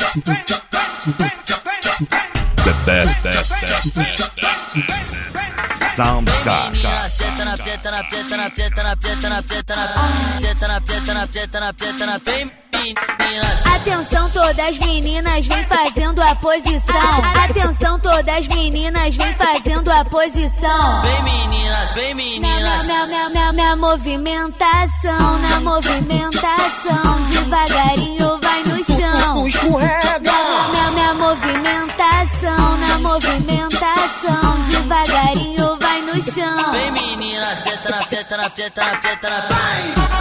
The best sound car. Senta na preta, na preta, na preta, na preta, na preta, na preta, na preta, na preta, na preta, na preta. Atenção, todas as meninas, vem fazendo a posição. Atenção, todas as meninas, vem fazendo a posição. Vem meninas, vem meninas. Na movimentação, na movimentação. Devagarinho vai no chão. Escorrega. Na movimentação, na movimentação. Devagarinho vai no chão. Vem meninas, senta na preta, na preta, na preta, na preta.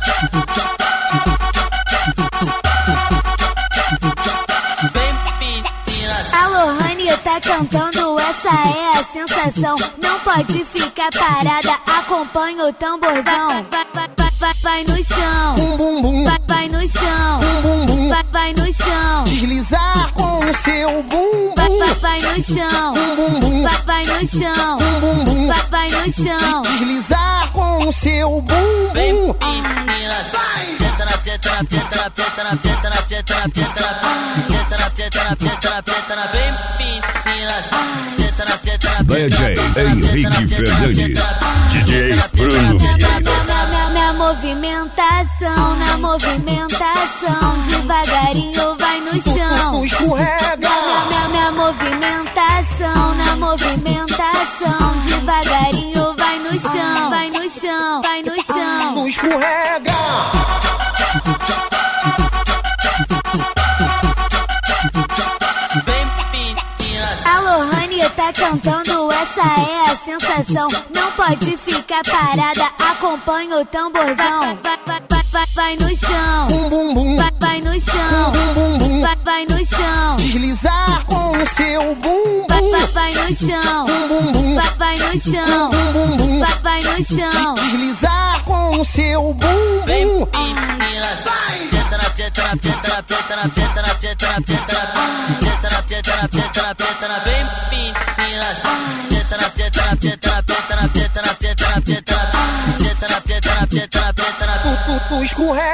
A Lohane tá cantando, essa é a sensação. Não pode ficar parada, acompanha o tamborzão. Vai no chão, Bum bum bum. vai no chão, Bum bum bum. vai no chão. Deslizar com o seu bumbum. Vai no chão, Bum bum bum. vai no chão, Bum bum bum. vai no chão. Deslizar com o seu Vem bumbum. meninas, senta na preta, na preta, na preta, na preta, na preta, na preta, na preta, na preta, na preta, na preta, na vem meninas, senta na preta, na preta, DJ Henrique Fernandes, DJ Bruno Na movimentação, na movimentação. Devagarinho vai no chão. Escorrega. Na movimentação, na movimentação. Devagarinho vai no chão, vai no chão, vai no chão. Escorrega. A Lohane tá cantando, essa é a sensação. Não pode ficar parada, acompanha o tamborzão. Vai no chão, Bum bum bum. vai no chão, Bum bum bum. vai no chão. Deslizar com o seu bumbum. Vai no chão, Bum bum bum. vai no chão, Bum bum bum. vai no chão. Deslizar com o seu vem bumbum. meninas, senta na preta, na preta, na preta, na preta, na preta, na preta, na preta, na preta, na preta, na preta, na vem meninas, senta na preta, na preta, na preta, na preta, na preta, na preta, na preta, na preta, na preta, na preta, na Tu escorrega.